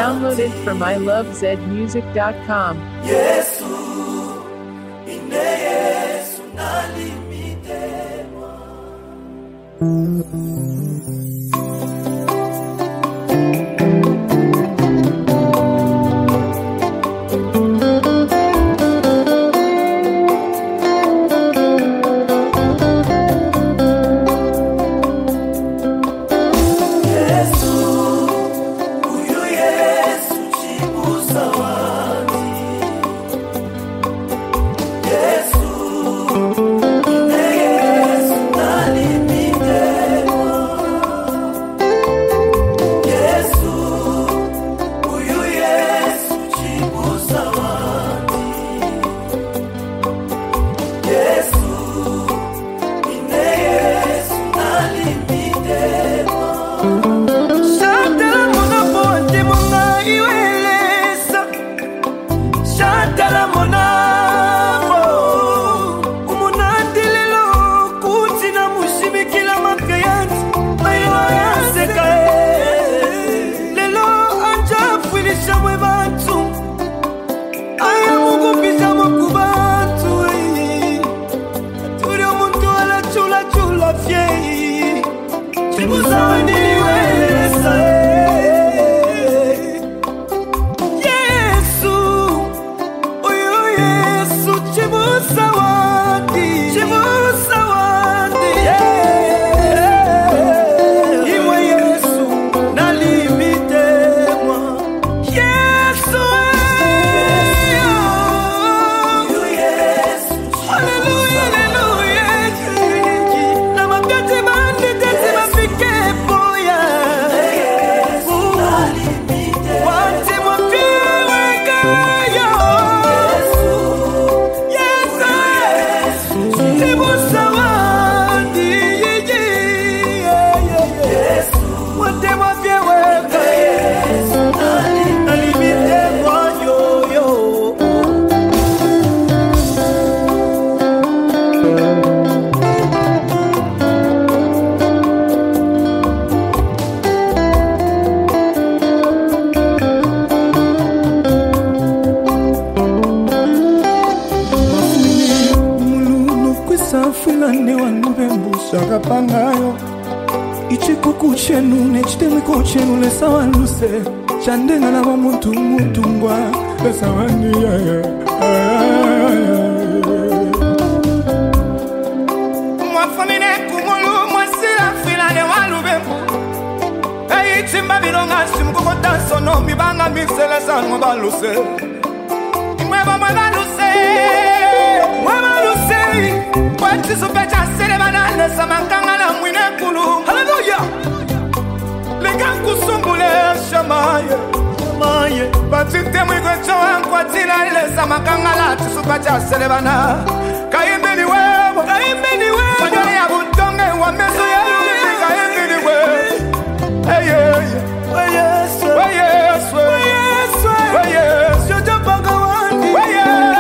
Downloaded from ilovezmusic.com. Yesu, ine Yesu nalimitewa. Pangayo ichikuku chenu nechitemiko chenu lesawanuse chandenga na muntu mutungwa lesawani mwafamine kumulu mwasira filane walubembu eyichimba bilonga simukukota sono mibanga misele sanwa baluse imweba mwebaluse Wachisupecha sere banane samakanga na mwine kulu. Hallelujah. Legangu sumbule shamaye. Shamaye. Batite mwigwe chowa mkwatila ile samakanga la chisupecha sere bana. Kaimbeni wewe. Kaimbeni wewe. Fanyoni ya butonge wa meso ya lupi. Kaimbeni wewe. Hey yeah. Hey yes. Hey yes. Hey yes. Hey yes. Jojo panga wani. Hey yes.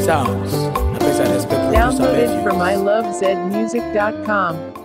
Sounds. Napesa respect producer Downloaded Matthews. from ilovezmusic.com.